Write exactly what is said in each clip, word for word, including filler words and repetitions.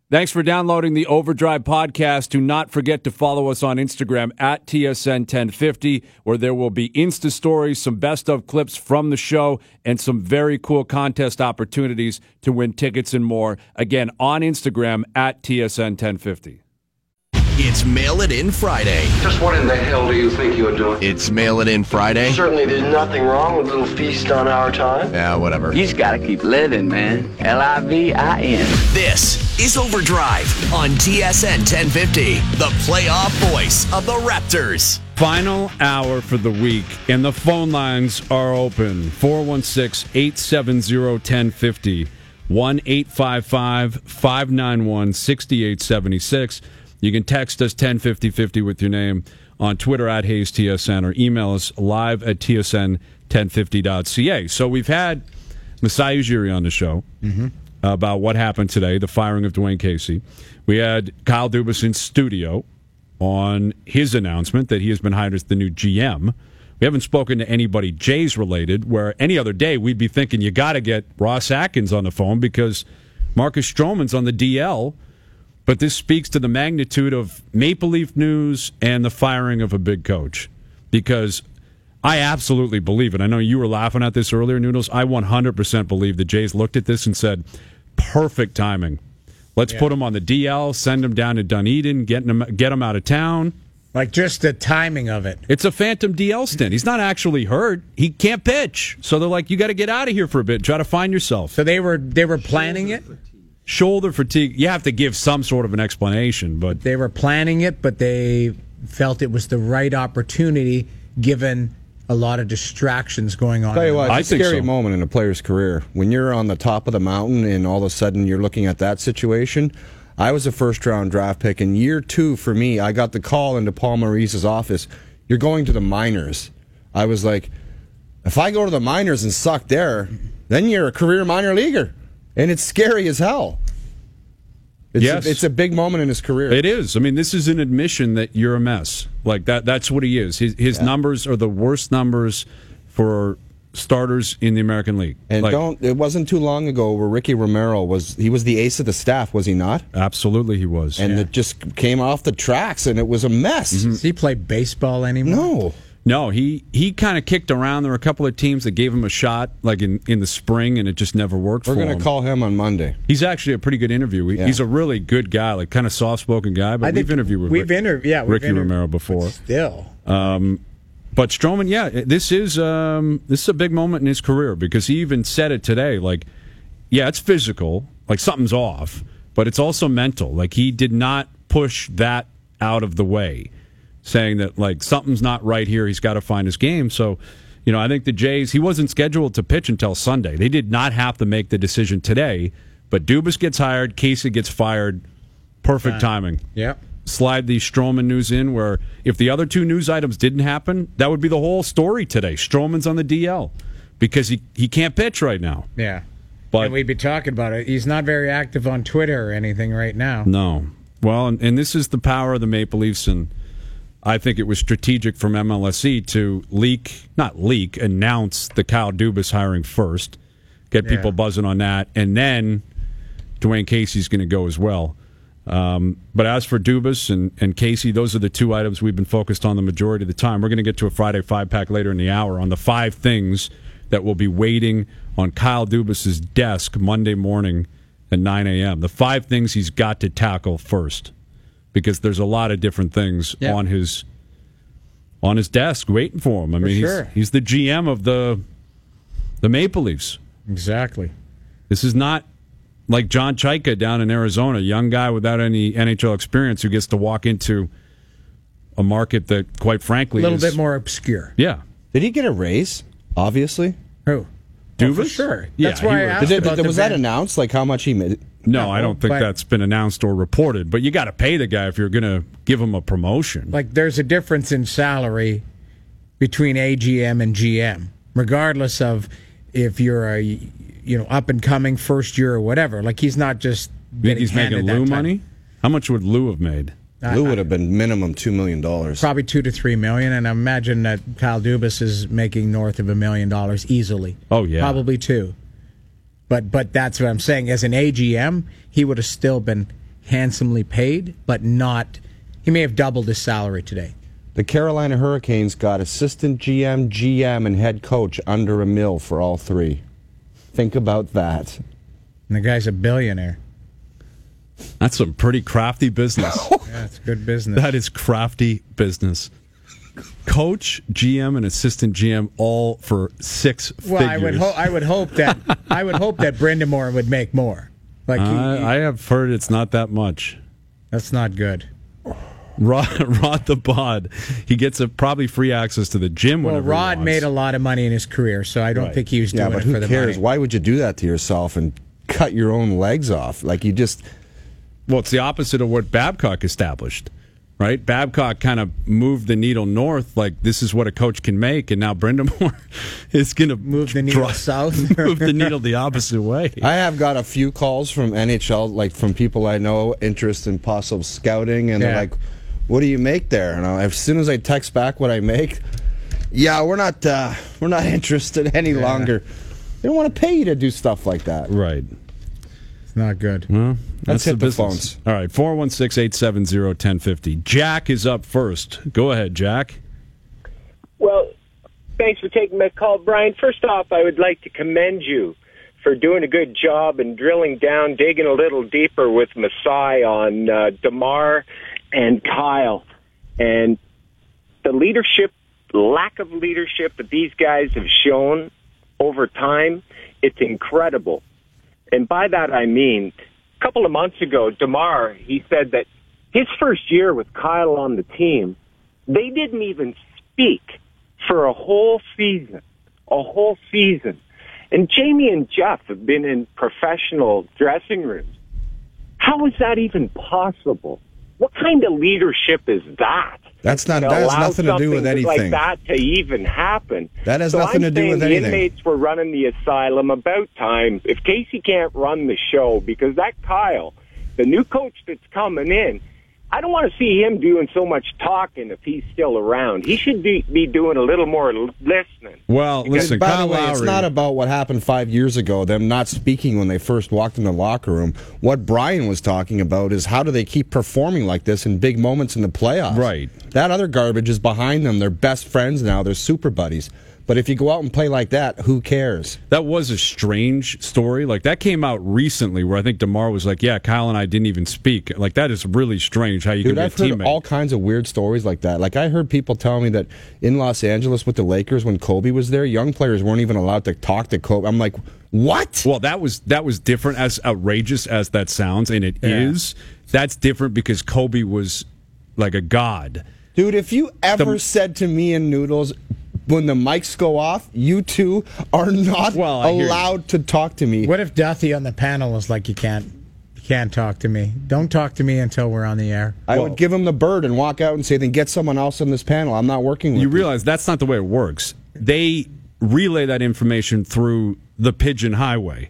Thanks for downloading the Overdrive podcast. Do not forget to follow us on Instagram at T S N ten fifty, where there will be Insta stories, some best of clips from the show, and some very cool contest opportunities to win tickets and more. Again, on Instagram at T S N ten fifty. It's Mail It In Friday. Just what in the hell do you think you're doing? It's Mail It In Friday. Certainly there's nothing wrong with a little feast on our time. Yeah, whatever. You just gotta keep living, man. L I V I N. This is Overdrive on T S N ten fifty, the playoff voice of the Raptors. Final hour for the week, and the phone lines are open. four one six, eight seven zero, one zero five zero, one eight five five, five nine one, six eight seven six. You can text us ten fifty fifty with your name on Twitter at Hayes T S N or email us live at T S N ten fifty dot C A. So we've had Masai Ujiri on the show mm-hmm. about what happened today, the firing of Dwayne Casey. We had Kyle Dubas in studio on his announcement that he has been hired as the new G M. We haven't spoken to anybody Jays related, where any other day we'd be thinking you got to get Ross Atkins on the phone because Marcus Stroman's on the D L. But this speaks to the magnitude of Maple Leaf news and the firing of a big coach. Because I absolutely believe it. I know you were laughing at this earlier, Noodles. I one hundred percent believe the Jays looked at this and said, perfect timing. Let's yeah. put him on the D L, send him down to Dunedin, get him, get him out of town. Like just the timing of it. It's a phantom D L stint. He's not actually hurt. He can't pitch. So they're like, you got to get out of here for a bit. Try to find yourself. So they were they were planning it? Shoulder fatigue. You have to give some sort of an explanation, but they were planning it, but they felt it was the right opportunity given a lot of distractions going on. Tell you what, I it's a think scary so. moment in a player's career when you're on the top of the mountain and all of a sudden you're looking at that situation. I was a first round draft pick, and year two for me, I got the call into Paul Maurice's office. You're going to the minors. I was like, if I go to the minors and suck there, then you're a career minor leaguer. And it's scary as hell. It's, yes. a, it's a big moment in his career. It is. I mean, this is an admission that you're a mess. Like, that. that's what he is. His, his yeah. numbers are the worst numbers for starters in the American League. And like, don't. It wasn't too long ago where Ricky Romero was, he was the ace of the staff, was he not? Absolutely he was. And yeah. it just came off the tracks, and it was a mess. Mm-hmm. Does he play baseball anymore? No. No, he, he kind of kicked around. There were a couple of teams that gave him a shot, like in, in the spring, and it just never worked We're for him. We're going to call him on Monday. He's actually a pretty good interview. He, yeah. He's a really good guy, like kind of soft-spoken guy, but I we've interviewed with we've Rick, inter- yeah, we've Ricky inter- Romero before. Still. Um, but Stroman, yeah, this is um, this is a big moment in his career because he even said it today. Like, yeah, it's physical, like something's off, but it's also mental. Like, he did not push that out of the way, saying that, like, something's not right here. He's got to find his game. So, you know, I think the Jays, he wasn't scheduled to pitch until Sunday. They did not have to make the decision today, but Dubas gets hired, Casey gets fired. Perfect timing. Yep. Slide the Stroman news in, where if the other two news items didn't happen, that would be the whole story today. Stroman's on the D L because he, he can't pitch right now. Yeah. But and we'd be talking about it. He's not very active on Twitter or anything right now. No. Well, and, and this is the power of the Maple Leafs, and I think it was strategic from M L S E to leak, not leak, announce the Kyle Dubas hiring first, get people yeah. buzzing on that, and then Dwayne Casey's going to go as well. Um, but as for Dubas and, and Casey, those are the two items we've been focused on the majority of the time. We're going to get to a Friday five-pack later in the hour on the five things that will be waiting on Kyle Dubas's desk Monday morning at nine a.m. The five things he's got to tackle first, because there's a lot of different things yeah. on his on his desk waiting for him. I for mean, sure. he's, he's the G M of the the Maple Leafs. Exactly. This is not like John Chaika down in Arizona, a young guy without any N H L experience who gets to walk into a market that, quite frankly, a little is, bit more obscure. Yeah. Did he get a raise? Obviously. Who? Dubas? Oh, for sure. Yeah, That's why I would. asked Did it, about was the that ben- announced? Like how much he made? No, No, I don't think but- that's been announced or reported. But you got to pay the guy if you're going to give him a promotion. Like, there's a difference in salary between A G M and G M, regardless of if you're a you know up and coming first year or whatever. Like, he's not just You think getting he's making handed that Lou type- money? How much would Lou have made? Lou would have been minimum two million dollars. Probably two to three million, and I imagine that Kyle Dubas is making north of a million dollars easily. Oh yeah, probably two. But but that's what I'm saying. As an A G M, he would have still been handsomely paid, but not. He may have doubled his salary today. The Carolina Hurricanes got assistant G M, G M, and head coach under a mil for all three. Think about that. And the guy's a billionaire. That's some pretty crafty business. Yeah, it's good business. That is crafty business. Coach, G M, and assistant G M all for six well, figures. I would hope. I would hope that I would hope that Brindamore would make more. Like he, I, he, I have heard it's not that much. That's not good. Rod, Rod the Bod, he gets a probably free access to the gym. Well, whenever Rod he wants. made a lot of money in his career, so I don't Right. think he was doing Yeah, but it who for the cares? money. Why would you do that to yourself and cut your own legs off? Like you just. Well, it's the opposite of what Babcock established, right? Babcock kind of moved the needle north, like this is what a coach can make, and now Brindamore is going to Move the needle south. move the needle the opposite way. I have got a few calls from N H L, like from people I know, interest in possible scouting, and Yeah. they're like, "What do you make there?" And I, as soon as I text back what I make, yeah, we're not, uh, we're not interested any Yeah. longer. They don't want to pay you to do stuff like that. Right. It's not good. Well, Let's that's hit the the business. phones. All right, four one six, eight seven zero, one zero five zero. Jack is up first. Go ahead, Jack. Well, thanks for taking my call, Brian. First off, I would like to commend you for doing a good job and drilling down, digging a little deeper with Masai on uh, DeMar and Kyle. And the leadership, lack of leadership that these guys have shown over time, it's incredible. And by that I mean, a couple of months ago, DeMar, he said that his first year with Kyle on the team, they didn't even speak for a whole season, a whole season. And Jamie and Jeff have been in professional dressing rooms. How is that even possible? What kind of leadership is that? That's not. To That has allow nothing to do with something anything. like that to even happen. That has so nothing I'm to do saying with the anything. Inmates were running the asylum. About time. If Casey can't run the show, because that Kyle, the new coach that's coming in, I don't want to see him doing so much talking if he's still around. He should be, be doing a little more listening. Well, listen, By Kyle the way, Lowry. it's not about what happened five years ago, them not speaking when they first walked in the locker room. What Brian was talking about is how do they keep performing like this in big moments in the playoffs? Right. That other garbage is behind them. They're best friends now. They're super buddies. But if you go out and play like that, who cares? That was a strange story. Like, that came out recently where I think DeMar was like, yeah, Kyle and I didn't even speak. Like, that is really strange how you Dude, can be I've a heard teammate. all kinds of weird stories like that. Like, I heard people tell me that in Los Angeles with the Lakers when Kobe was there, young players weren't even allowed to talk to Kobe. I'm like, what? Well, that was that was different, as outrageous as that sounds, and it is. Yeah. That's different because Kobe was like a god. Dude, if you ever The- said to me and Noodles, when the mics go off, you two are not Well, I hear you. allowed to talk to me. What if Duthie on the panel was like, "You can't, you can't talk to me. Don't talk to me until we're on the air." I would give him the bird and walk out and say, then get someone else on this panel. I'm not working with You you. realize that's not the way it works. They relay that information through the Pigeon Highway.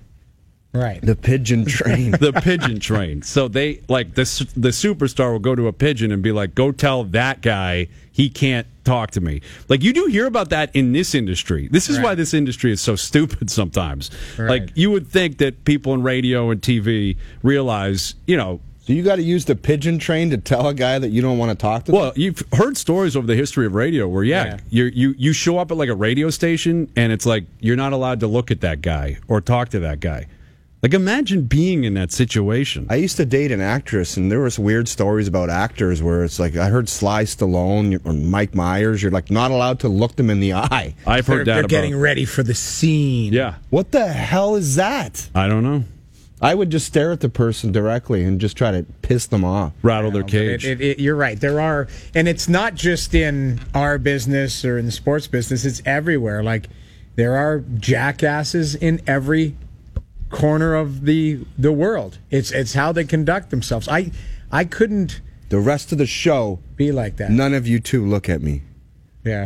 Right. The pigeon train. The pigeon train. So they like the the superstar will go to a pigeon and be like, "Go tell that guy he can't talk to me." Like, you do hear about that in this industry. This is Right. why this industry is so stupid sometimes. Right. Like, you would think that people in radio and T V realize, you know. So you got to use the pigeon train to tell a guy that you don't want to talk to them? Well, you've heard stories over the history of radio where, yeah, Yeah. You're, you you show up at like a radio station and it's like you're not allowed to look at that guy or talk to that guy. Like, imagine being in that situation. I used to date an actress, and there was weird stories about actors where it's like I heard Sly Stallone or Mike Myers. You're like not allowed to look them in the eye. I've They're, heard that they're about. getting ready for the scene. Yeah, What the hell is that? I don't know. I would just stare at the person directly and just try to piss them off. Rattle their But cage. It, it, it, you're right. There are, and it's not just in our business or in the sports business. It's everywhere. Like, there are jackasses in every corner of the the world. It's it's how they conduct themselves. I I couldn't The rest of the show, be like that. none of you two look at me. Yeah.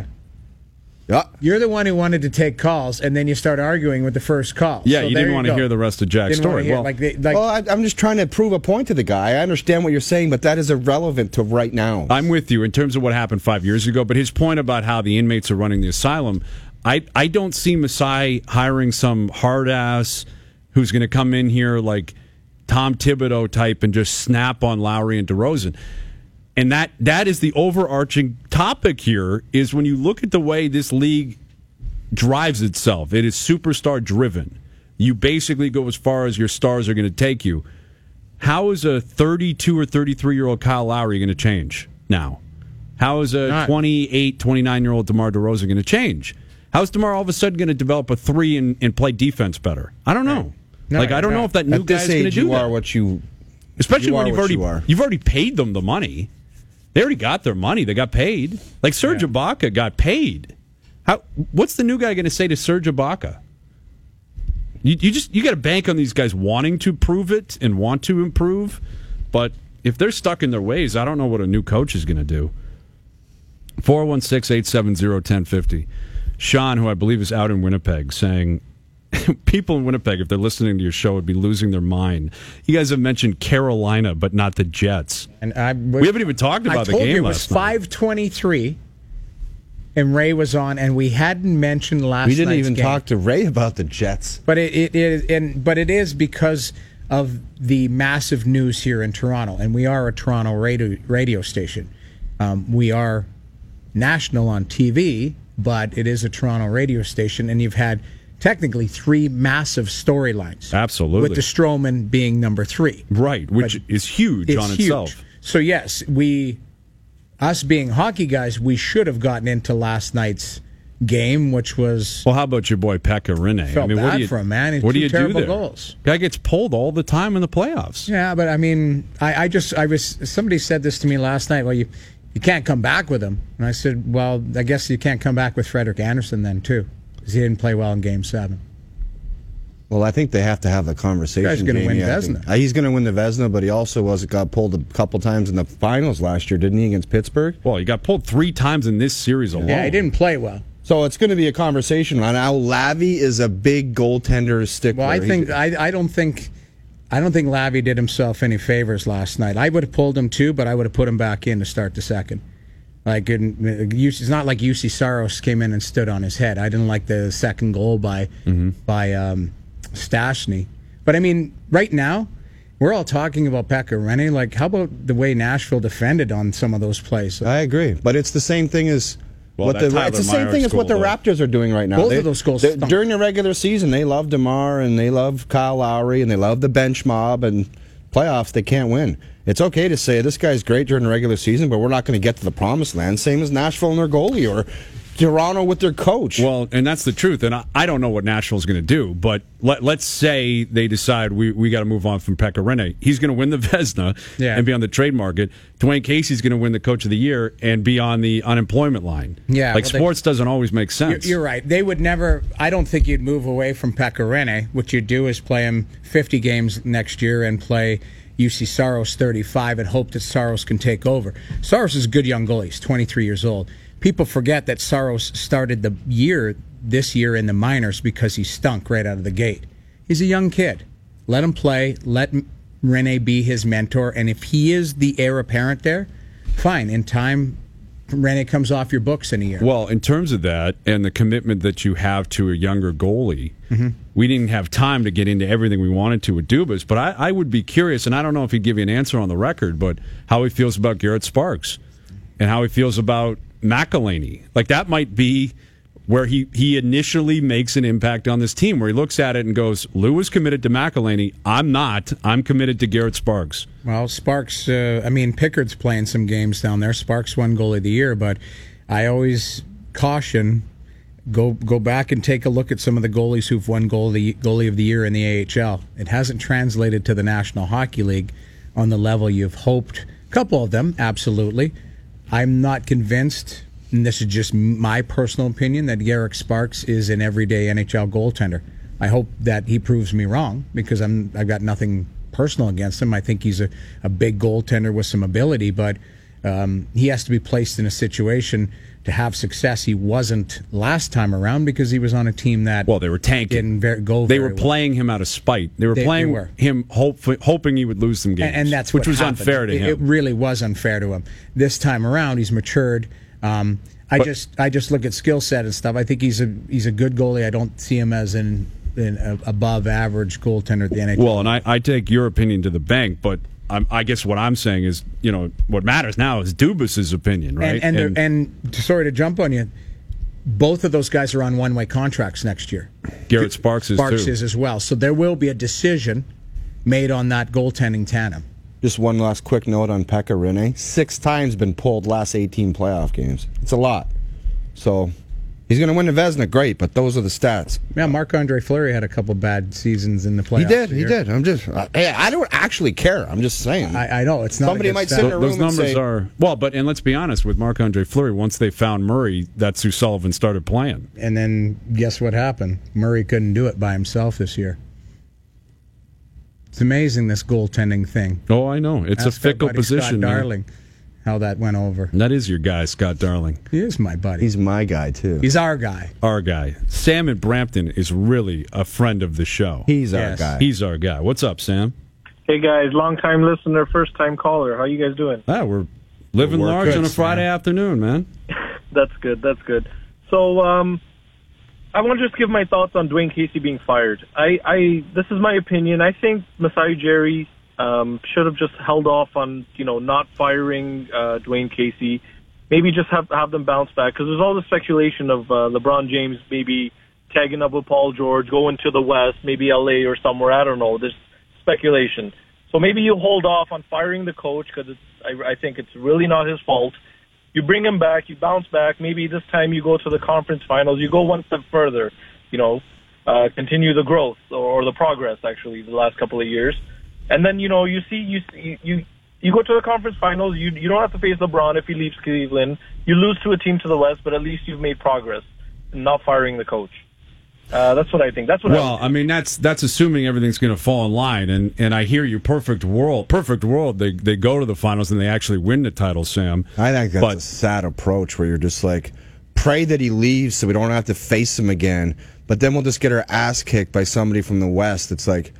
Yeah. You're the one who wanted to take calls, and then you start arguing with the first call. Yeah, So you there didn't want to go. hear the rest of Jack's Didn't wanna story. hear- Well, like, they, like Well, I, I'm just trying to prove a point to the guy. I understand what you're saying, but that is irrelevant to right now. I'm with you in terms of what happened five years ago, but his point about how the inmates are running the asylum, I, I don't see Masai hiring some hard ass who's going to come in here like Tom Thibodeau type and just snap on Lowry and DeRozan. And that that is the overarching topic here, is when you look at the way this league drives itself, it is superstar driven. You basically go as far as your stars are going to take you. How is a thirty-two or thirty-three-year-old Kyle Lowry going to change now? How is a twenty-eight, twenty-nine-year-old DeMar DeRozan going to change? How is DeMar all of a sudden going to develop a three and, and play defense better? I don't know. No, like I don't no. know if that new At this guy's going to age, do you that. are what you, Especially you when are you've what already you are. you've already paid them the money. They already got their money. They got paid. Like Serge Yeah. Ibaka got paid. How? What's the new guy going to say to Serge Ibaka? You, you just you got to bank on these guys wanting to prove it and want to improve, but if they're stuck in their ways, I don't know what a new coach is going to do. four one six, eight seven zero, one zero five zero. Sean, who I believe is out in Winnipeg, saying people in Winnipeg, if they're listening to your show, would be losing their mind. You guys have mentioned Carolina, but not the Jets. And I, We haven't even talked about I the told game you it was last night. five twenty-three, and Ray was on, and we hadn't mentioned last we didn't night's even game. talk to Ray about the Jets. But it, it is, and but it is because of the massive news here in Toronto, and we are a Toronto radio radio station. Um, we are national on T V, but it is a Toronto radio station, and you've had technically three massive storylines. Absolutely. With the Stroman being number three. Right, which But is huge it's on huge. itself. So yes, we, us being hockey guys, we should have gotten into last night's game, which was Well, how about your boy Pekka Rinne? Felt I mean, what bad do you, for him, man. He had What do two you do terrible there? goals. Guy gets pulled all the time in the playoffs. yeah. But I mean, I, I just I was somebody said this to me last night. Well, you you can't come back with him, and I said, well, I guess you can't come back with Frederik Andersen then too, because he didn't play well in Game Seven. Well, I think they have to have the conversation. Guy's gonna win Jamie, I Vezina. think. Uh, He's going to win the Vezina, but he also was got pulled a couple times in the finals last year, didn't he, against Pittsburgh? Well, he got pulled three times in this series alone. Yeah, he didn't play well. So it's going to be a conversation. And now Lavi is a big goaltender stickler. Well, I He's- think I, I don't think I don't think Lavi did himself any favors last night. I would have pulled him too, but I would have put him back in to start the second. Like in, it's not like U C Saros came in and stood on his head. I didn't like the second goal by Mm-hmm. by um, Stastny. But I mean, right now we're all talking about Pekka Rinne. Like, how about the way Nashville defended on some of those plays? I agree, but it's the same thing as Well, what that the Tyler it's the same Myers thing as what the goal, though. Raptors are doing right now. Both They- of those goals they- stunk. during the regular season, they love DeMar and they love Kyle Lowry and they love the bench mob, and playoffs they can't win. It's okay to say this guy's great during the regular season, but we're not going to get to the promised land. Same as Nashville and their goalie, or Toronto with their coach. Well, and that's the truth. And I, I don't know what Nashville's going to do, but let, let's say they decide we, we got to move on from Pekka Rinne. He's going to win the Vezina Yeah. and be on the trade market. Dwayne Casey's going to win the Coach of the Year and be on the unemployment line. Yeah, like well, they- sports doesn't always make sense. You're, you're right. They would never. I don't think you'd move away from Pekka Rinne. What you'd do is play him fifty games next year and play U C Saros thirty-five and hope that Saros can take over. Saros is a good young goalie. He's twenty-three years old. People forget that Saros started the year this year in the minors because he stunk right out of the gate. He's a young kid. Let him play. Let Rinne be his mentor. And if he is the heir apparent there, fine. In time, Rinne comes off your books in a year. Well, in terms of that and the commitment that you have to a younger goalie, Mm-hmm. we didn't have time to get into everything we wanted to with Dubas, but I, I would be curious, and I don't know if he'd give you an answer on the record, but how he feels about Garrett Sparks and how he feels about McElhaney. Like, that might be where he, he initially makes an impact on this team, where he looks at it and goes, Lou is committed to McElhaney. I'm not. I'm committed to Garrett Sparks. Well, Sparks, uh, I mean, Pickard's playing some games down there. Sparks won goalie of the year, but I always caution, go go back and take a look at some of the goalies who've won goalie, goalie of the year in the A H L. It hasn't translated to the National Hockey League on the level you've hoped. A couple of them, absolutely. I'm not convinced, and this is just my personal opinion, that Garrett Sparks is an everyday N H L goaltender. I hope that he proves me wrong, because I'm I've got nothing personal against him. I think he's a, a big goaltender with some ability, but um, he has to be placed in a situation to have success. He wasn't last time around because he was on a team that Well, they were tanking. didn't ver- go They very were playing him out of spite. They were They- they playing were. him hope, hoping he would lose some games, And, and that's which what was happened. unfair to it, him. It really was unfair to him. This time around, he's matured. Um, I But- just I just look at skill set and stuff. I think he's a he's a good goalie. I don't see him as an an a, above average goaltender at the N H L. Well, and I, I take your opinion to the bank, but I'm, I guess what I'm saying is, you know, what matters now is Dubas's opinion, right? And and, and, and sorry to jump on you, both of those guys are on one-way contracts next year. Garrett Sparks is Sparks too. is as well. So there will be a decision made on that goaltending tandem. Just one last quick note on Pekka Rinne. Six times been pulled last eighteen playoff games. It's a lot. So he's going to win the Vezina, great, but those are the stats. Yeah, Marc-Andre Fleury had a couple bad seasons in the playoffs. He did, he here. did. I'm just, I, I don't actually care. I'm just saying. I, I know, it's not Somebody a good might stat. sit in a Those room and numbers say, are well, but and let's be honest with Marc-Andre Fleury. Once they found Murray, that's who Sullivan started playing. And then guess what happened? Murray couldn't do it by himself this year. It's amazing, this goaltending thing. Oh, I know. It's Ask a fickle our buddy position. Scott man. Darling, how that went over. That is your guy, Scott Darling. He is my buddy. he's my guy, too. He's our guy. Our guy. Sam in Brampton is really a friend of the show. He's our Yes. guy. He's our guy. What's up, Sam? Hey guys, long time listener, first time caller. How you guys doing? Ah, we're living We're large good, on a Friday Sam. afternoon, man. That's good. That's good. So, um, I want to just give my thoughts on Dwayne Casey being fired. I, I this is my opinion. I think Masai Ujiri um, should have just held off on, you know, not firing uh, Dwayne Casey. Maybe just have have them bounce back, because there's all the speculation of uh, LeBron James maybe tagging up with Paul George, going to the West, maybe L A or somewhere. I don't know. There's speculation. So maybe you hold off on firing the coach, because I, I think it's really not his fault. You bring him back, you bounce back. Maybe this time you go to the conference finals. You go one step further, you know, uh, continue the growth or the progress, actually, the last couple of years. And then, you know, you see, you you you go to the conference finals. You you don't have to face LeBron if he leaves Cleveland. You lose to a team to the West, but at least you've made progress in not firing the coach. Uh, that's what I think. That's what. Well, I, I mean, that's that's assuming everything's going to fall in line, and, and I hear you. Perfect world, perfect world. They they go to the finals and they actually win the title, Sam. I think that's But- a sad approach where you're just like, pray that he leaves so we don't have to face him again. But then we'll just get our ass kicked by somebody from the West. It's like,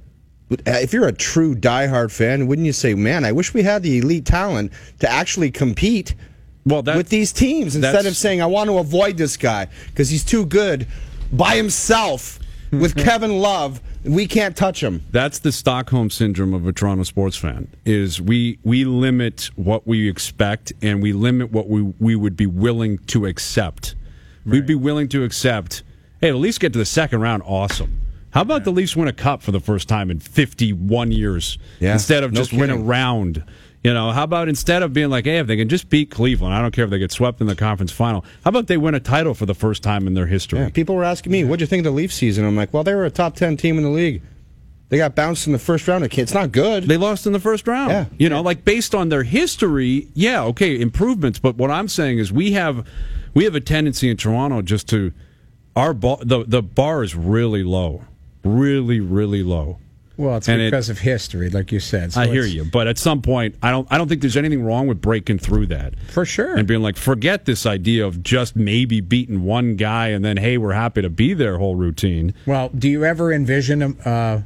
if you're a true diehard fan, wouldn't you say, man, I wish we had the elite talent to actually compete Well, that, with these teams instead that's- of saying, I want to avoid this guy because he's too good by himself with Kevin Love. We can't touch him. That's the Stockholm syndrome of a Toronto sports fan. Is we we limit what we expect and we limit what we we would be willing to accept. Right. We'd be willing to accept. Hey, at least get to the second round. Awesome. How about yeah. the Leafs win a cup for the first time in fifty-one years yeah. instead of no just kidding. win a round? You know, how about instead of being like, hey, if they can just beat Cleveland, I don't care if they get swept in the conference final. How about they win a title for the first time in their history? Yeah, people were asking me, what'd you think of the Leafs season? I'm like, well, they were a top ten team in the league. They got bounced in the first round. It's not good. They lost in the first round. Yeah. You know, like based on their history, yeah, okay, improvements. But what I'm saying is we have we have a tendency in Toronto just to our bar, the the bar is really low, really really low. Well, it's And because it, of history, like you said. So I hear it's- you, but at some point, I don't. I don't think there's anything wrong with breaking through that For sure. and being like, forget this idea of just maybe beating one guy and then, hey, we're happy to be their whole routine. Well, do you ever envision a, uh,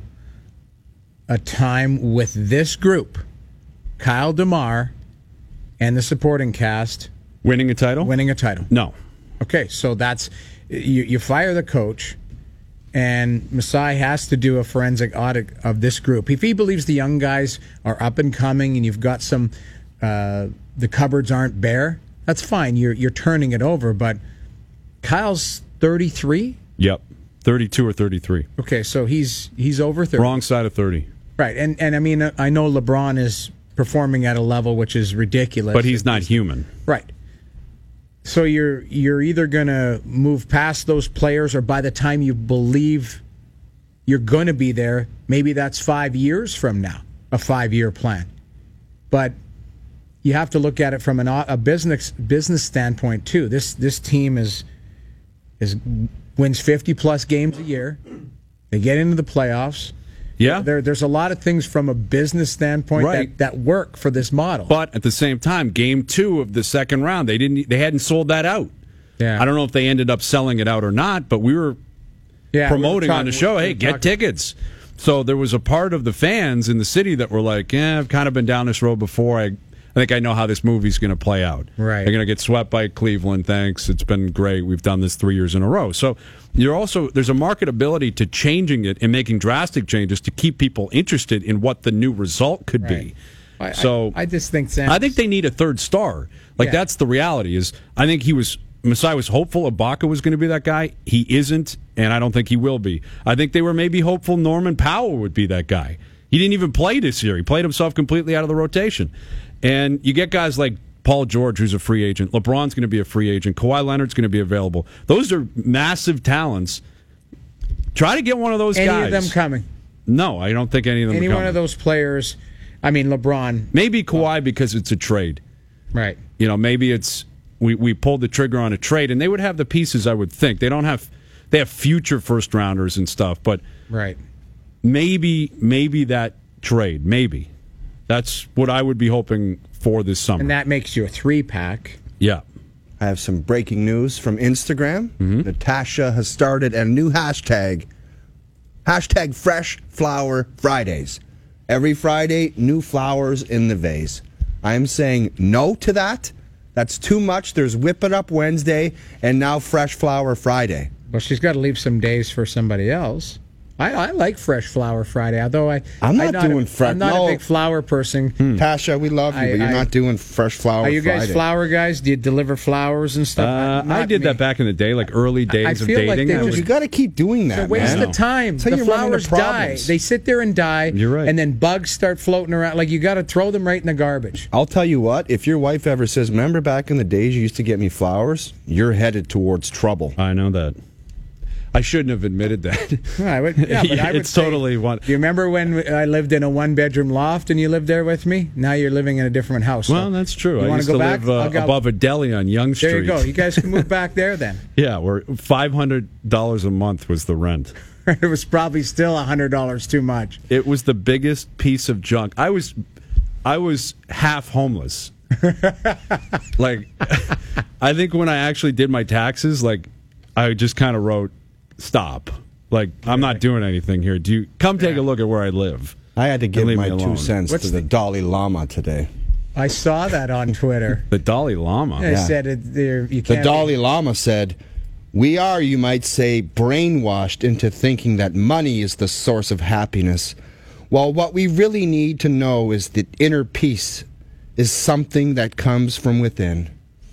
a time with this group, Kyle DeMar and the supporting cast, Winning a title? winning a title? No. Okay, so that's you. You fire the coach, and Masai has to do a forensic audit of this group. If he believes the young guys are up and coming, and you've got some, uh, the cupboards aren't bare, that's fine. You're you're turning it over. But Kyle's thirty-three. Yep. thirty-two or thirty-three. Okay, so he's he's over thirty. Wrong side of thirty. Right, and and I mean I know LeBron is performing at a level which is ridiculous, But he's not human. right. So you're you're either going to move past those players, or by the time you believe you're going to be there, maybe that's five years from now, a five-year plan. But you have to look at it from an, a business business standpoint too. This this team is is wins fifty plus games a year. They get into the playoffs. Yeah. There, there's a lot of things from a business standpoint Right. that, that work for this model. But at the same time, game two of the second round, they didn't. They hadn't sold that out. yeah. I don't know if they ended up selling it out or not, but we were yeah, promoting we were on the talking- show. we Hey, were get talking- tickets. So there was a part of the fans in the city that were like, "Yeah, I've kind of been down this road before. I, I think I know how this movie's going to play out. Right. They're going to get swept by Cleveland. Thanks. It's been great. We've done this three years in a row. So You're also there's a marketability to changing it and making drastic changes to keep people interested in what the new result could Right. be. I, So I, I just think Sam. I think they need a third star. Like Yeah. that's the reality. Is I think he was Masai was hopeful Ibaka was going to be that guy. He isn't, and I don't think he will be. I think they were maybe hopeful Norman Powell would be that guy. He didn't even play this year. He played himself completely out of the rotation. And you get guys like Paul George, who's a free agent. LeBron's going to be a free agent. Kawhi Leonard's going to be available. Those are massive talents. Try to get one of those any guys. of them coming. No, I don't think any of them. Any are one coming. of those players. I mean, LeBron. Maybe Kawhi because it's a trade. Right. You know, maybe it's we, we pulled the trigger on a trade, and they would have the pieces. I would think they don't have they have future first rounders and stuff, but Right. maybe maybe that trade, maybe that's what I would be hoping for this summer. And that makes you a three pack. Yeah. I have some breaking news from Instagram. Natasha has started a new hashtag. Hashtag Fresh Flower Fridays. Every Friday, new flowers in the vase. I'm saying no to that. That's too much. There's Whip It Up Wednesday and now Fresh Flower Friday. Well, she's got to leave some days for somebody else. I, I like Fresh Flower Friday, although I, I'm not I'm doing a, fresh- I'm not no. a big flower person. Tasha, we love you, I- but you're I- not doing Fresh Flower Are you guys Friday. flower guys? Do you deliver flowers and stuff? Uh, Not I did me. that back in the day, like early days I of feel like dating. they I just- would- You got to keep doing that, It's a waste man. of time. That's how The you run into flowers die. problems. They sit there and die. You're right. And then bugs start floating around. Like you got to throw them right in the garbage. I'll tell you what, if your wife ever says, remember back in the days you used to get me flowers, you're headed towards trouble. I know that. I shouldn't have admitted that. I would, yeah, but I would It's say- totally one. Do you remember when I lived in a one-bedroom loft and you lived there with me? Now you're living in a different house. Well, So that's true. You I wanna used go to back? live uh, I'll go- above a deli on Young Street. There you go. You guys can move back there then. Yeah, where five hundred dollars a month was the rent. It was probably still one hundred dollars too much. It was the biggest piece of junk. I was, I was half homeless. Like, I think when I actually did my taxes, like, I just kind of wrote, "Stop." Like, I'm not doing anything here. Do you come take a look at where I live? I had to give leave my me two alone. cents What's to the, the- Dalai Lama today. I saw that on Twitter. The Dalai Lama. They Yeah. said it, there, you The can't. Dalai Lama said, we are, you might say, brainwashed into thinking that money is the source of happiness, while what we really need to know is that inner peace is something that comes from within.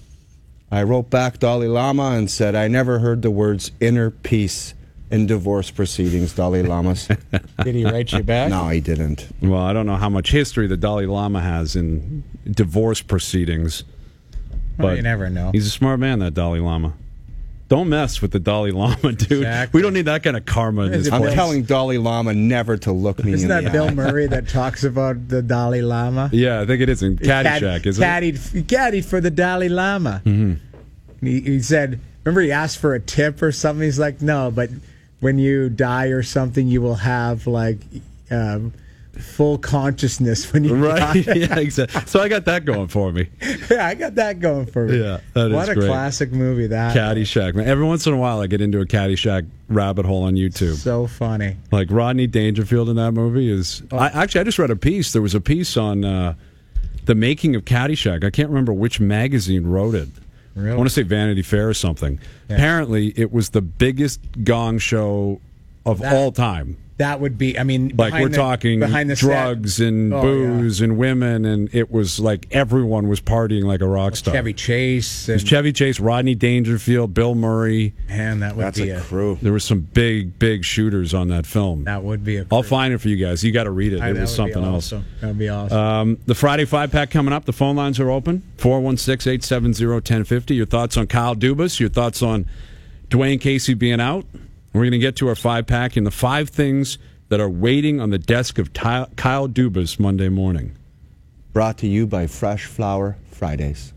I wrote back Dalai Lama and said, I never heard the words inner peace in divorce proceedings, Dalai Lamas. Did he write you back? No, he didn't. Well, I don't know how much history the Dalai Lama has in divorce proceedings. Well, But you never know. He's a smart man, that Dalai Lama. Don't mess with the Dalai Lama, dude. Exactly. We don't need that kind of karma in Is this it I'm place. telling Dalai Lama never to look me Isn't in that the Bill eye. Murray that talks about the Dalai Lama? Yeah, I think it is in Caddyshack, isn't it? Caddied, caddied for the Dalai Lama. Mm-hmm. He, he said, remember he asked for a tip or something? He's like, no, but when you die or something, you will have like um, full consciousness when you Right? die. Yeah, exactly. So I got that going for me. Yeah, I got that going for me. Yeah, that is what a great. classic movie that. Caddyshack, man. Every once in a while, I get into a Caddyshack rabbit hole on YouTube. So funny. Like Rodney Dangerfield in that movie is. I, actually, I just read a piece. There was a piece on uh, the making of Caddyshack. I can't remember which magazine wrote it. Really? I want to say Vanity Fair or something. Yeah. Apparently, it was the biggest gong show of That- all time. That would be, I mean, Like behind we're the- talking behind the drugs set. and Oh, booze and women, and it was like everyone was partying like a rock star. Chevy Chase. It was And, Chevy Chase, Rodney Dangerfield, Bill Murray. man, that would That's be a a, crew. There were some big, big shooters on that film. that would be a. I'll find it for you guys. You got to read it. I- It that was would something be else. awesome. That would be awesome. Um, the Friday five pack coming up. The phone lines are open. four one six, eight seven zero, one zero five zero. Your thoughts on Kyle Dubas. Your thoughts on Dwayne Casey being out. We're going to get to our five pack and the five things that are waiting on the desk of Ty- Kyle Dubas Monday morning. Brought to you by Fresh Flower Fridays.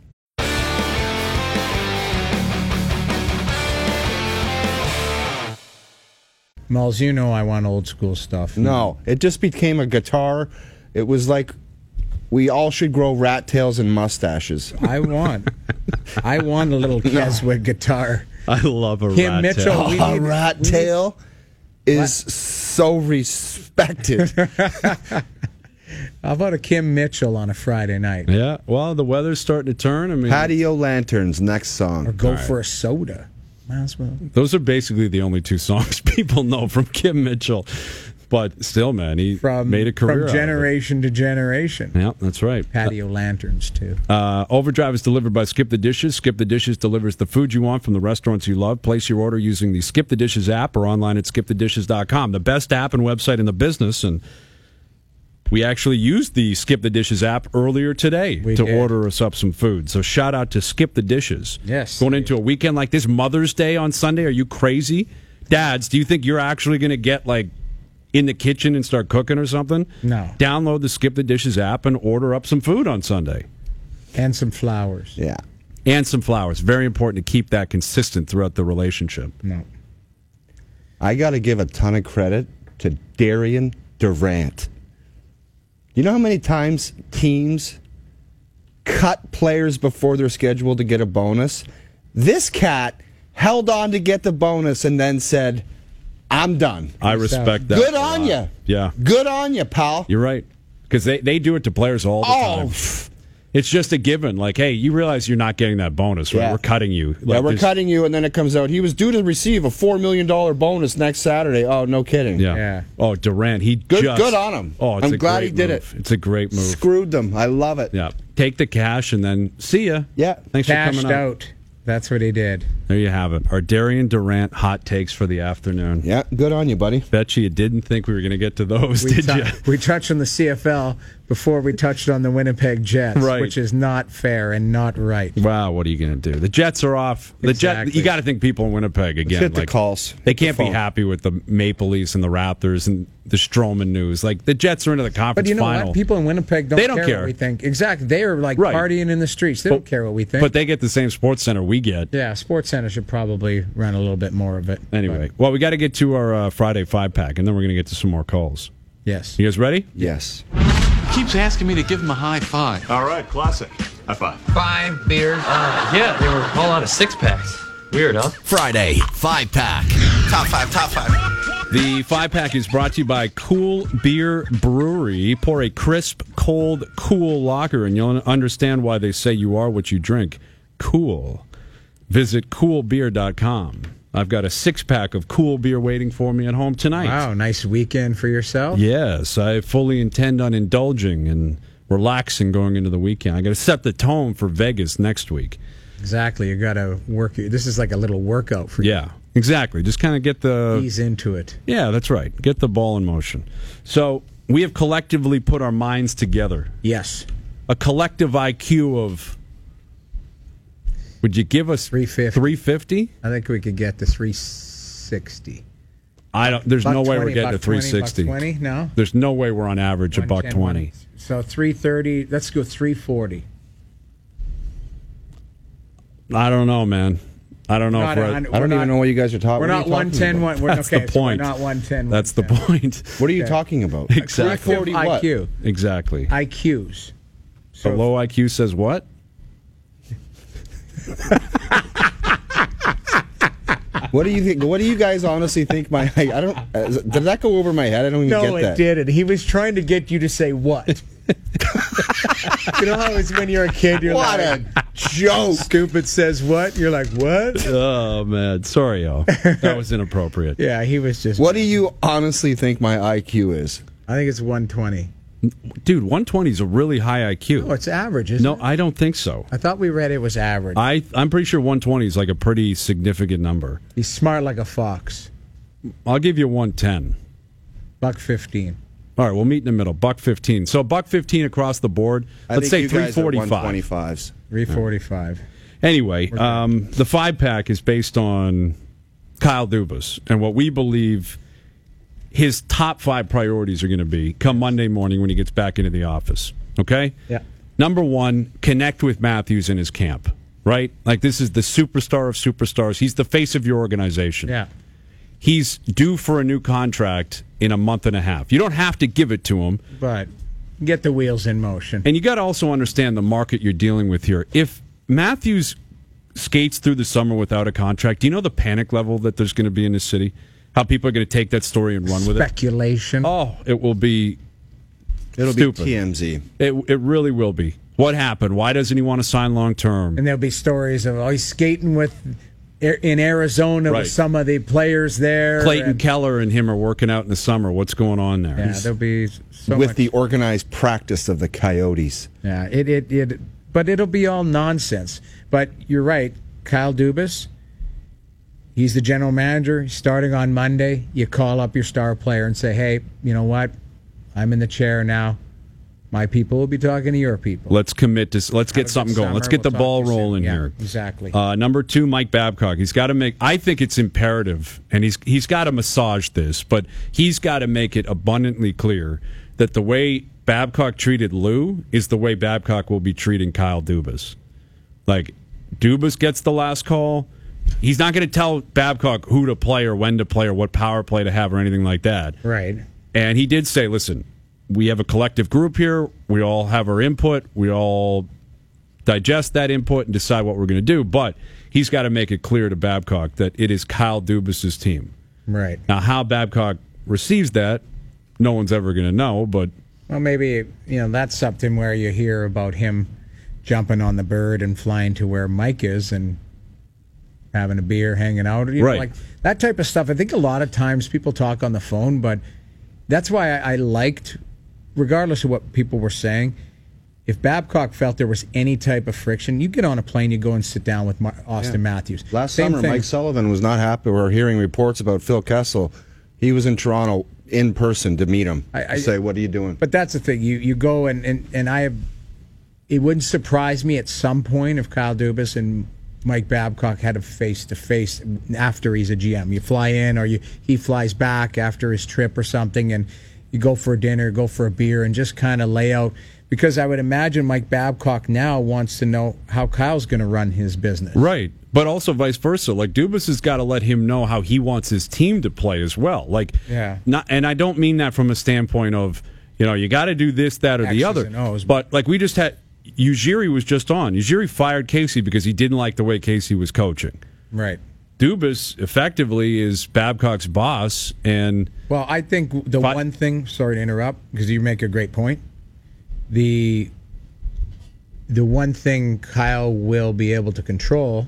Malls, you know I want old school stuff. No, it just became a guitar. It was like we all should grow rat tails and mustaches. I want. I want a little Keswick guitar. I love a Kim rat Mitchell, tail. we A need- rat tail is so respected. How about a Kim Mitchell on a Friday night? Yeah, well, the weather's starting to turn. I mean, Patio Lanterns, next Or song. go for a soda. Might as well. Those are basically the only two songs people know from Kim Mitchell. But still, man, he From, made a career from generation to generation. Yeah, that's right. Patio lanterns, too. Uh, Overdrive is delivered by Skip the Dishes. Skip the Dishes delivers the food you want from the restaurants you love. Place your order using the Skip the Dishes app or online at skip the dishes dot com. The best app and website in the business. And we actually used the Skip the Dishes app earlier today We to did. order us up some food. So shout out to Skip the Dishes. Yes. Going into a weekend like this, Mother's Day on Sunday, are you crazy? Dads, do you think you're actually going to get like in the kitchen and start cooking or something? No. Download the Skip the Dishes app and order up some food on Sunday. And some flowers. Yeah. And some flowers. Very important to keep that consistent throughout the relationship. No. I got to give a ton of credit to Darian Durant. You know how many times teams cut players before they're scheduled to get a bonus? This cat held on to get the bonus and then said, I'm done. I respect that. Good a on lot. you. Yeah. Good on you, pal. You're right. Because they, they do it to players all the Oh, time. pff. It's just a given. Like, hey, you realize you're not getting that bonus, right? Yeah. We're cutting you. Yeah, Like, we're there's- cutting you, and then it comes out. He was due to receive a four million dollars bonus next Saturday. Oh, no kidding. Yeah. Yeah. Oh, Durant. He Good- just, good on him. Oh, it's I'm a glad great he did move. it. It's a great move. Screwed them. I love it. Yeah. Take the cash and then see ya. Yeah. Thanks Cashed for coming out. out. That's what he did. There you have it. Our Darian Durant hot takes for the afternoon. Yeah, good on you, buddy. Bet you, you didn't think we were going to get to those, We, did tou- you? we touched on the C F L before we touched on the Winnipeg Jets, Right. which is not fair and not right. Wow, what are you going to do? The Jets are off. The Exactly. Jet, you got to think people in Winnipeg again. hit the like, calls. They Hit the can't be phone. happy with the Maple Leafs and the Raptors and the Stroman news. Like the Jets are into the conference But you know final. what? People in Winnipeg don't, They don't care, care. what we think. Exactly. They are like Right. partying in the streets. They But- don't care what we think. But they get the same sports center we get. yeah, Sports Center should probably run a little bit more of it. Anyway, But, well, we got to get to our uh, Friday five pack, and then we're going to get to some more calls. yes. You guys ready? Yes. Keeps asking me to give him a high five. All right, classic. High five. Five beers. Uh, yeah, they were all out of six packs. Weird, huh? Friday, five pack. Top five, top five. The five pack is brought to you by Cool Beer Brewery. Pour a crisp, cold, cool lager, and you'll understand why they say you are what you drink. Cool. Visit cool beer dot com. I've got a six pack of cool beer waiting for me at home tonight. Wow, nice weekend for yourself. Yes, I fully intend on indulging and relaxing going into the weekend. I got to set the tone for Vegas next week. Exactly. You got to work. This is like a little workout for you. Yeah, exactly. Just kind of get the Ease into it. Yeah, that's right. Get the ball in motion. So we have collectively put our minds together. Yes. A collective I Q of. Would you give us three fifty? three fifty? I think we could get to three sixty. I don't. There's Buck no way twenty, we're getting to buck twenty, three sixty. buck twenty? No. There's no way we're on average a buck one ten, twenty. So three thirty. Let's go three forty. I don't know, man. I don't know. Not if we're a hun- at, I don't We're even not- know what you guys are talking We're about. not one ten. One, we're, That's okay, the so point. we're not one ten. That's the point. What are you Okay. talking about? Exactly. three forty what? I Q. Exactly. I Qs. So low I Q says what? What do you think? What do you guys honestly think? My I don't. uh, Did that go over my head? I don't even No, get it that. didn't. He was trying to get you to say what. You know how it's when you're a kid, you're What like, a joke! Stupid says what? You're like, what? Oh man, sorry, yo. That was inappropriate. Yeah, he was just. What do you honestly think my I Q is? I think it's one twenty. Dude, one twenty is a really high I Q. Oh, it's average, isn't no, it? I don't think so. I thought we read it was average. I I'm pretty sure one twenty is like a pretty significant number. He's smart like a fox. I'll give you one ten. Buck fifteen. All right, we'll meet in the middle. Buck fifteen. So buck fifteen across the board. I Let's say think you guys are three forty-five. one twenty-fives. three forty-five. Anyway, um, the five pack is based on Kyle Dubas and what we believe his top five priorities are going to be come Monday morning when he gets back into the office. Okay? Yeah. Number one, connect with Matthews in his camp, right? Like this is the superstar of superstars. He's the face of your organization. Yeah. He's due for a new contract in a month and a half. You don't have to give it to him. But get the wheels in motion. And you got to also understand the market you're dealing with here. If Matthews skates through the summer without a contract, do you know the panic level that there's going to be in this city? How people are going to take that story and run with it? Speculation. Oh, it will be It'll stupid. be T M Z. It, it really will be. What happened? Why doesn't he want to sign long term? And there'll be stories of, oh, he's skating with in Arizona Right. with some of the players there. Clayton and, Keller and him are working out in the summer. What's going on there? yeah, there'll be so with much. the organized practice of the Coyotes. Yeah, it, it, it, but it'll be all nonsense. But you're right, Kyle Dubas, he's the general manager. He's starting on Monday. You call up your star player and say, hey, you know what? I'm in the chair now. My people will be talking to your people. Let's commit to. Let's get Have a something good going. Let's summer. get the We'll ball talk to you soon. rolling Yeah, here. exactly. Uh, number two, Mike Babcock. He's got to make. I think it's imperative, and he's he's got to massage this, but he's got to make it abundantly clear that the way Babcock treated Lou is the way Babcock will be treating Kyle Dubas. Like Dubas gets the last call. He's not going to tell Babcock who to play or when to play or what power play to have or anything like that. Right. And he did say, listen, we have a collective group here. We all have our input. We all digest that input and decide what we're going to do. But he's got to make it clear to Babcock that it is Kyle Dubas' team. Right. Now, how Babcock receives that, no one's ever going to know. But Well, maybe, you know, that's something where you hear about him jumping on the bird and flying to where Mike is and having a beer, hanging out. You know, Right. like that type of stuff. I think a lot of times people talk on the phone, but that's why I, I liked, regardless of what people were saying, if Babcock felt there was any type of friction, you get on a plane, you go and sit down with Mar- Austin Yeah. Matthews. Last Same summer, thing. Mike Sullivan was not happy. We were hearing reports about Phil Kessel. He was in Toronto in person to meet him. I- to I- say, what are you doing? But that's the thing. You you go and, and, and I, it wouldn't surprise me at some point if Kyle Dubas and Mike Babcock had a face to face after he's a G M. You fly in, or you he flies back after his trip or something, and you go for a dinner, go for a beer, and just kind of lay out. Because I would imagine Mike Babcock now wants to know how Kyle's going to run his business. right, but also vice versa. Like Dubas has got to let him know how he wants his team to play as well. Like, Yeah. not, and I don't mean that from a standpoint of, you know, you got to do this, that, or the X's other. and O's. But like we just had, Ujiri was just on. Ujiri fired Casey because he didn't like the way Casey was coaching. Right. Dubas effectively is Babcock's boss, and Well, I think the But- one thing, sorry to interrupt, because you make a great point. The the one thing Kyle will be able to control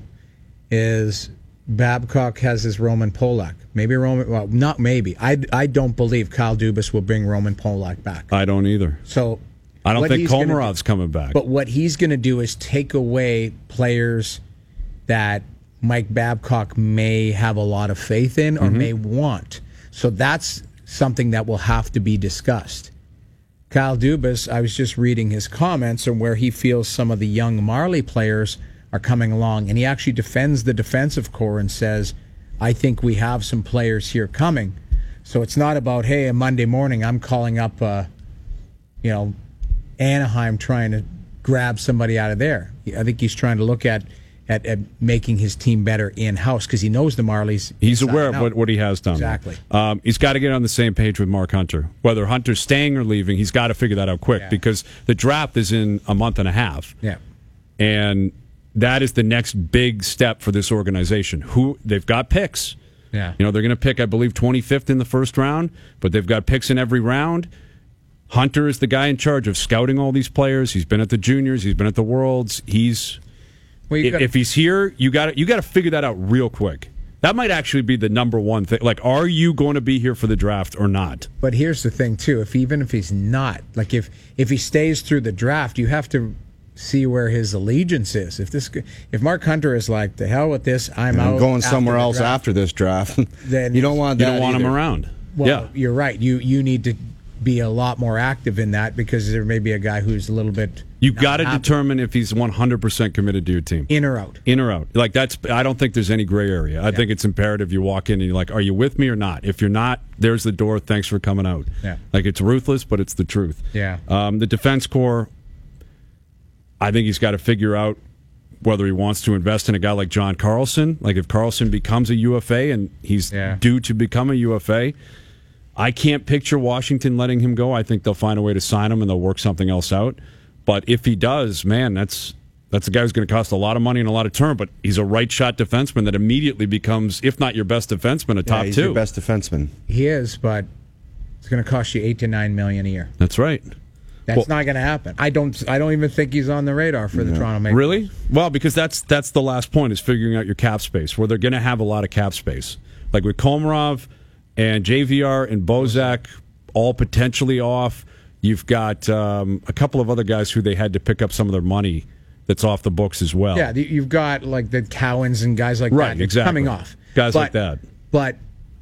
is Babcock has his Roman Polak. Maybe Roman, well, not maybe. I, I don't believe Kyle Dubas will bring Roman Polak back. I don't either. So I don't what think he's gonna Komarov's do- coming back. But what he's going to do is take away players that Mike Babcock may have a lot of faith in or Mm-hmm. may want. So that's something that will have to be discussed. Kyle Dubas, I was just reading his comments on where he feels some of the young Marley players are coming along, and he actually defends the defensive core and says, I think we have some players here coming. So it's not about, hey, a Monday morning I'm calling up, uh, you know, Anaheim trying to grab somebody out of there. I think he's trying to look at at, at making his team better in-house because he knows the Marlies. He's inside aware and of out. what, what he has done. Exactly. Um, he's got to get on the same page with Mark Hunter. Whether Hunter's staying or leaving, he's got to figure that out quick Yeah. because the draft is in a month and a half. Yeah. And that is the next big step for this organization. Who they've got picks. Yeah. You know, they're going to pick, I believe, twenty-fifth in the first round, but they've got picks in every round. Hunter is the guy in charge of scouting all these players. He's been at the juniors. He's been at the Worlds. He's Well, you if, gotta- if he's here, you got you got to figure that out real quick. That might actually be the number one thing. Like, are you going to be here for the draft or not? But here's the thing too: if even if he's not, like if if he stays through the draft, you have to see where his allegiance is. If this, if Mark Hunter is like, the hell with this, I'm I'm out. going after somewhere the else draft," after this draft. Then you don't want You that don't want either. him around. Well, yeah. you're right. You you need to be a lot more active in that because there may be a guy who's a little bit. You not got to happy. determine if he's one hundred percent committed to your team. In or out. In or out. Like, that's, I don't think there's any gray area. I think it's imperative you walk in and you're like, are you with me or not? If you're not, there's the door. Thanks for coming out. Yeah. Like, it's ruthless, but it's the truth. Yeah. Um, the defense core, I think he's got to figure out whether he wants to invest in a guy like John Carlson. Like, if Carlson becomes a U F A and he's Yeah. due to become a U F A, I can't picture Washington letting him go. I think they'll find a way to sign him and they'll work something else out. But if he does, man, that's that's a guy who's going to cost a lot of money and a lot of term. But he's a right shot defenseman that immediately becomes, if not your best defenseman, a Yeah, top he's two. your best defenseman. He is, but it's going to cost you eight to nine million a year. That's right. That's Well- not going to happen. I don't. I don't even think he's on the radar for the Toronto Maple. Really? Well, because that's that's the last point is figuring out your cap space, where they're going to have a lot of cap space. Like with Komarov and J V R and Bozak all potentially off. You've got um, a couple of other guys who they had to pick up some of their money that's off the books as well. Yeah, the- you've got like the Cowens and guys like Right, that exactly. coming off. Guys But- like that. But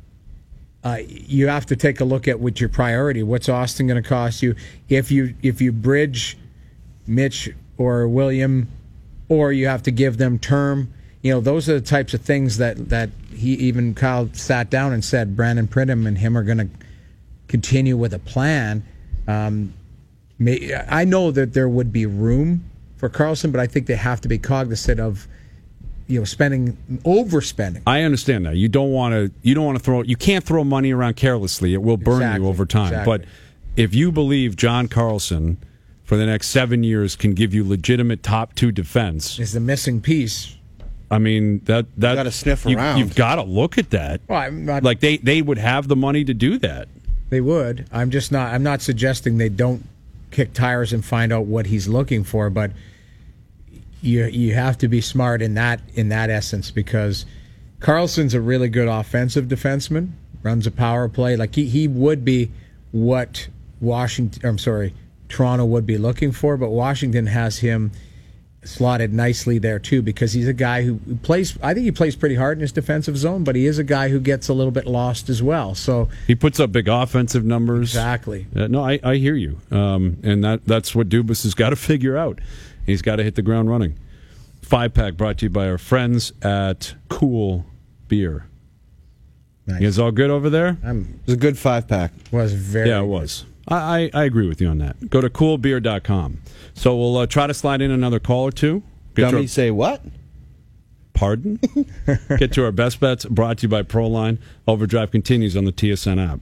uh, you have to take a look at what your priority. What's Austin going to cost you if you if you bridge Mitch or William, or you have to give them term. You know, those are the types of things that that he even Kyle sat down and said Brandon Pridham and him are going to continue with a plan. Um, may, I know that there would be room for Carlson, but I think they have to be cognizant of, you know, spending overspending. I understand that. You don't want to. You don't want to throw. You can't throw money around carelessly. It will burn Exactly, you over time. exactly. But if you believe John Carlson for the next seven years can give you legitimate top two defense, Is the missing piece. I mean that that gotta sniff you, around. You've got to look at that. Well, I'm not, Like they they would have the money to do that. They would. I'm just not. I'm not suggesting they don't kick tires and find out what he's looking for, but you you have to be smart in that in that essence, because Carlson's a really good offensive defenseman. Runs a power play. Like he he would be what Washington. I'm sorry, Toronto would be looking for, but Washington has him slotted nicely there too, because he's a guy who who plays. I think he plays pretty hard in his defensive zone, but he is a guy who gets a little bit lost as well. So He puts up big offensive numbers. exactly. Uh, no, I, I hear you, um, and that that's what Dubas has got to figure out. He's got to hit the ground running. Five pack brought to you by our friends at Cool Beer. Nice. You guys all good over there? I'm It was a good five pack. was very Yeah, it was. I, I, I agree with you on that. Go to cool beer dot com. So we'll uh, try to slide in another call or two. Get to Dummy our- say what? Pardon? Get to our best bets, brought to you by Proline. Overdrive continues on the T S N app.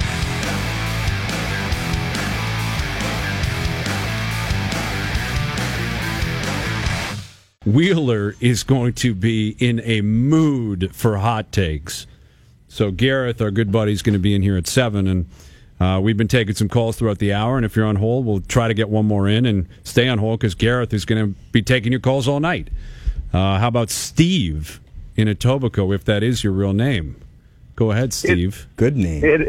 Wheeler is going to be in a mood for hot takes. So Gareth, our good buddy, is going to be in here at seven, and uh, we've been taking some calls throughout the hour, and if you're on hold, we'll try to get one more in and stay on hold because Gareth is going to be taking your calls all night. Uh, how about Steve in Etobicoke, if that is your real name? Go ahead, Steve. Good name. It,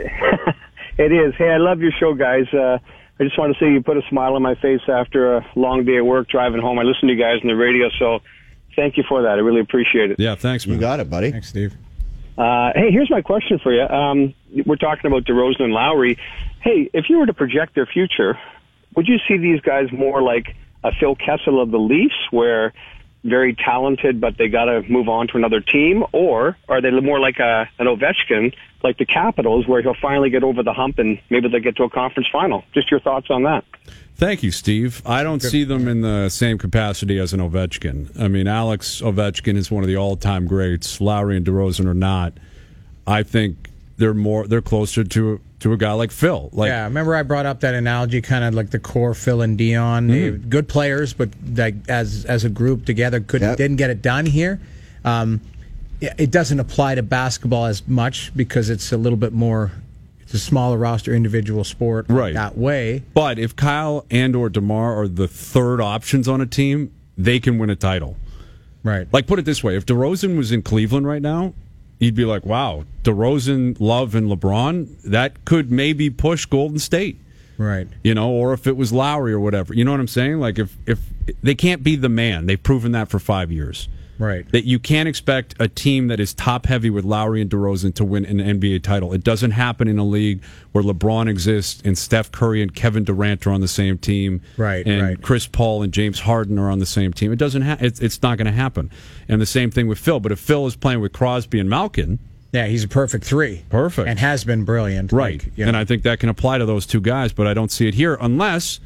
it is. Hey, I love your show, guys. Uh, I just want to say you put a smile on my face after a long day at work driving home. I listen to you guys on the radio, so thank you for that. I really appreciate it. Yeah, thanks, man. You got it, buddy. Thanks, Steve. Uh, hey, here's my question for you. Um, we're talking about DeRozan and Lowry. Hey, if you were to project their future, would you see these guys more like a Phil Kessel of the Leafs, where very talented, but they got to move on to another team? Or are they more like a, an Ovechkin, like the Capitals, where he'll finally get over the hump and maybe they'll get to a conference final? Just your thoughts on that. Thank you, Steve. I don't see them in the same capacity as an Ovechkin. I mean, Alex Ovechkin is one of the all-time greats. Lowry and DeRozan are not. I think they're more. They're closer to to a guy like Phil. Like, yeah, remember I brought up that analogy, kind of like the core Phil and Dion. Mm-hmm. Good players, but like as as a group together, could Yep. didn't get it done here. Um, it it doesn't apply to basketball as much because it's a little bit more. It's a smaller roster, individual sport, Right. that way. But if Kyle and or DeMar are the third options on a team, they can win a title. Right. Like, put it this way: if DeRozan was in Cleveland right now, you'd be like, "Wow, DeRozan, Love, and LeBron, that could maybe push Golden State." Right. You know, or if it was Lowry or whatever. You know what I'm saying? Like, if if they can't be the man, they've proven that for five years. Right. That you can't expect a team that is top heavy with Lowry and DeRozan to win an N B A title. It doesn't happen in a league where LeBron exists and Steph Curry and Kevin Durant are on the same team, Right, And right. Chris Paul and James Harden are on the same team. It doesn't. Ha- it's, it's not going to happen. And the same thing with Phil. But if Phil is playing with Crosby and Malkin, Yeah, he's a perfect three. Perfect. And has been brilliant. right? Like, you And know. I think that can apply to those two guys. But I don't see it here unless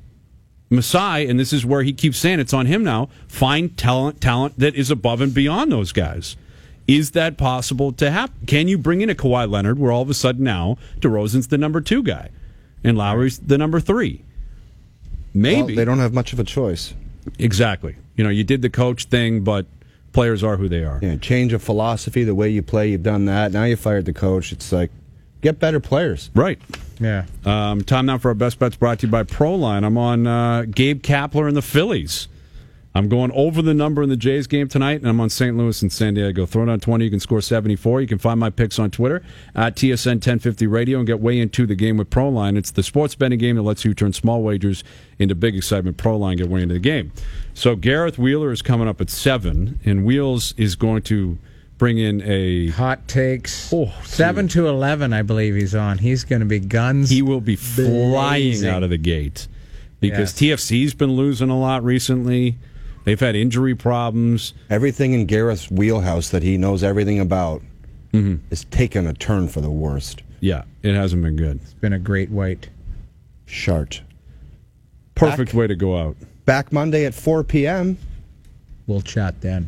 Masai, and this is where he keeps saying it's on him now, find talent talent that is above and beyond those guys. Is that possible to happen? Can you bring in a Kawhi Leonard where all of a sudden now DeRozan's the number two guy and Lowry's the number three? Maybe. Well, they don't have much of a choice. Exactly. You know, you did the coach thing, but players are who they are. Yeah, change of philosophy, the way you play, you've done that. Now you fired the coach. It's like, get better players. Right. Yeah. Um, time now for our best bets brought to you by Proline. I'm on uh, Gabe Kapler and the Phillies. I'm going over the number in the Jays game tonight, and I'm on Saint Louis and San Diego. Throw it on twenty, you can score seventy-four. You can find my picks on Twitter at T S N ten fifty Radio and get way into the game with Proline. It's the sports betting game that lets you turn small wagers into big excitement. Proline, get way into the game. So Gareth Wheeler is coming up at seven, and Wheels is going to bring in a hot takes. Oh, seven to eleven, I believe he's on. He's going to be guns. He will be flying blazing. out of the gate because Yes. T F C's been losing a lot recently. They've had injury problems. Everything in Gareth's wheelhouse that he knows everything about mm-hmm. is taking a turn for the worst. Yeah, it hasn't been good. It's been a great white. Shart. Perfect Back, way to go out. Back Monday at four p.m. We'll chat then.